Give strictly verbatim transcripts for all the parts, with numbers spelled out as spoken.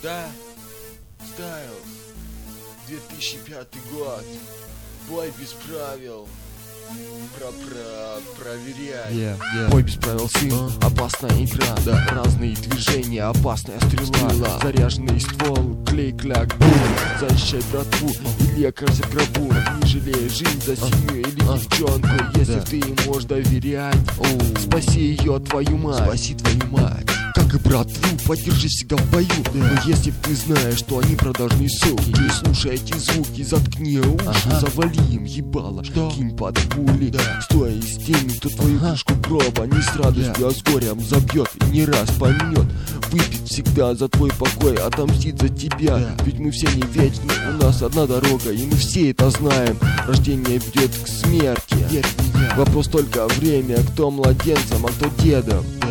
Да, Стайл, две тысячи пятый год, бой без правил, про про проверяй. Yeah, yeah. Бой без правил, сын, uh. опасная игра, да. Разные движения, опасная стрела, стрела. Заряженный ствол, клей-кляк, бум. Защищай братву, или окажься в гробу. Не жалея жизнь за семью или uh. девчонку. Если да. ты им можешь доверять, oh. спаси ее, твою мать. Спаси твою мать. Как и братву, поддержи всегда в бою, да. Но если ты знаешь, что они продажные суки, не слушай эти звуки, заткни уши, ага. Завали им ебало, что? Кинь под пули, да. Стоя из теми, кто твою ага. крышку гроба не с радостью, yeah. а с горем забьет и не раз поймет. Выпить всегда за твой покой, отомстит за тебя, да. Ведь мы все не вечны, у нас одна дорога, и мы все это знаем. Рождение ведет к смерти, верь меня. Вопрос только время, кто младенцем, а кто дедом, да.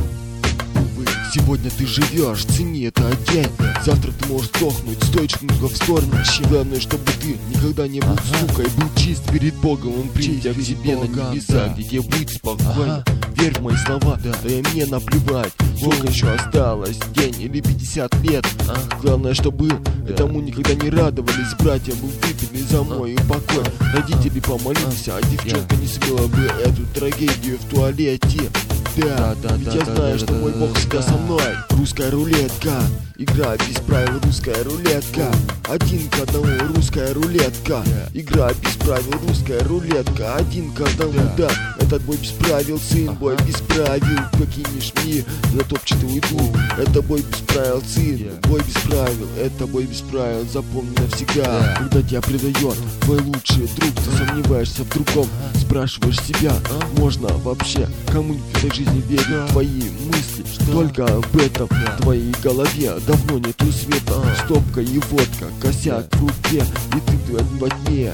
Сегодня ты живешь, цени это день. Завтра ты можешь сдохнуть, стоит шагнуть в сторону. Главное, чтобы ты никогда не был ага. сукой, был чист перед Богом. Он примет тебя к себе на небеса, да. Где тебе будет спокойно. Ага. Верь в мои слова, да, да и мне наплевать. Сколько еще осталось, день или пятьдесят лет. ага. Главное, чтобы да. этому никогда не радовались. Братья бы выпили за мой упокой. Родители помолились, а девчонка не смела бы эту трагедию в туалете. Да, да, ведь да, я да, знаю, да, что да, мой бог всегда да. со мной. Русская рулетка, игра без правил, русская рулетка. Один к одному, русская рулетка. Игра без правил, русская рулетка. Один к одному, да. Этот бой без правил, сын, ага. бой без правил. Покинешь мир, затопчет и уйду. Это бой без правил, сын, yeah. бой без правил. Это бой без правил, запомни навсегда. yeah. Когда тебя предает твой лучший друг, ты сомневаешься в другом, спрашиваешь себя, можно вообще кому-нибудь в этой жизни верить? да. Твои мысли что? Только об этом да. в твоей голове давно нету света. а. Стопка и водка, косяк да. в руке, и ты во тьме.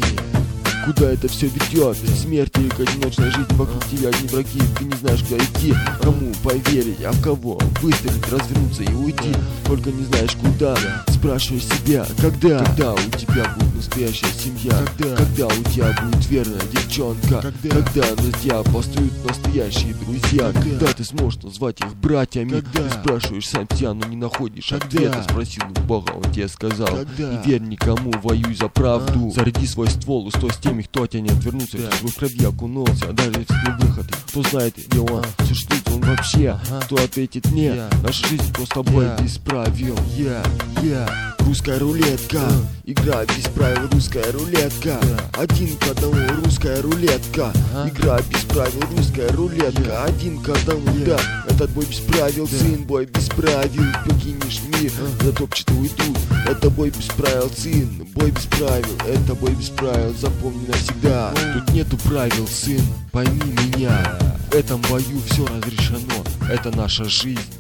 Куда это все ведет? Да. Смерть или одиночная жизнь, вокруг а. тебя одни враги. Ты не знаешь, куда идти, а. кому поверить, а в кого выстрелить, развернуться и уйти. да. Только не знаешь куда. да. Спрашиваешь себя, когда? Когда у тебя будет настоящая семья? Когда? Когда у тебя будет верная девчонка? Когда? Когда на тебя построят настоящие друзья? Когда? Когда ты сможешь назвать их братьями? Когда? Ты спрашиваешь сам себя, но не находишь ответа. Спросил у Бога, он тебе сказал: когда? Не верь никому, воюй за правду. а. Заряди свой ствол, устой с теми, кто от тебя не отвернется, да. кто в крови окунулся, даже если не выход. Кто знает, где он, а. существует он вообще, ага. кто ответит мне, yeah. наша жизнь просто бой yeah. без правил. yeah. Yeah. Русская рулетка, uh. игра без правил, русская рулетка. yeah. Один к одному, русская рулетка. uh. Игра без правил, русская рулетка. yeah. Один к одному, yeah. да. Этот бой без правил, yeah. сын, бой без правил. Покинешь мир, uh. затопчет и уйдут. Это бой без правил, сын, бой без правил. Это бой без правил, запомни навсегда. Тут нету правил, сын, пойми меня. В этом бою все разрешено, это наша жизнь.